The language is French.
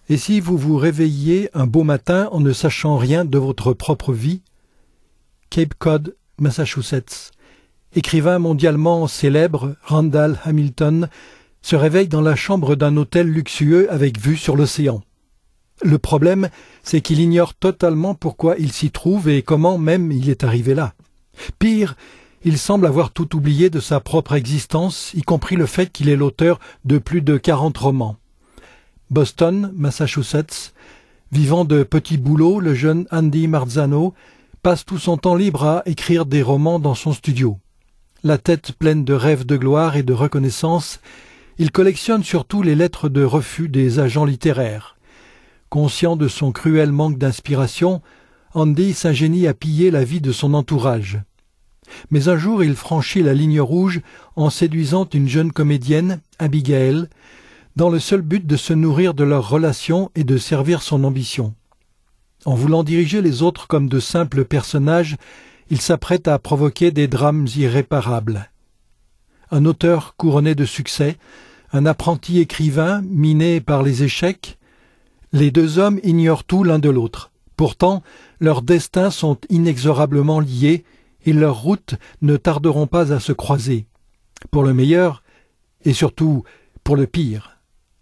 Et si vous vous réveilliez un beau matin en ne sachant rien de votre propre vie? Cape Cod, Massachusetts. Écrivain mondialement célèbre, Randall Hamilton, se réveille dans la chambre d'un hôtel luxueux avec vue sur l'océan. Le problème, c'est qu'il ignore totalement pourquoi il s'y trouve et comment même il est arrivé là. Pire, il semble avoir tout oublié de sa propre existence, y compris le fait qu'il est l'auteur de plus de 40 romans. Boston, Massachusetts. Vivant de petits boulots, le jeune Andy Marzano passe tout son temps libre à écrire des romans dans son studio. La tête pleine de rêves de gloire et de reconnaissance, il collectionne surtout les lettres de refus des agents littéraires. Conscient de son cruel manque d'inspiration, Andy s'ingénie à piller la vie de son entourage. Mais un jour, il franchit la ligne rouge en séduisant une jeune comédienne, Abigail, dans le seul but de se nourrir de leur relation et de servir son ambition. En voulant diriger les autres comme de simples personnages, il s'apprête à provoquer des drames irréparables. Un auteur couronné de succès, un apprenti écrivain miné par les échecs, les deux hommes ignorent tout l'un de l'autre. Pourtant, leurs destins sont inexorablement liés et leurs routes ne tarderont pas à se croiser, pour le meilleur et surtout pour le pire.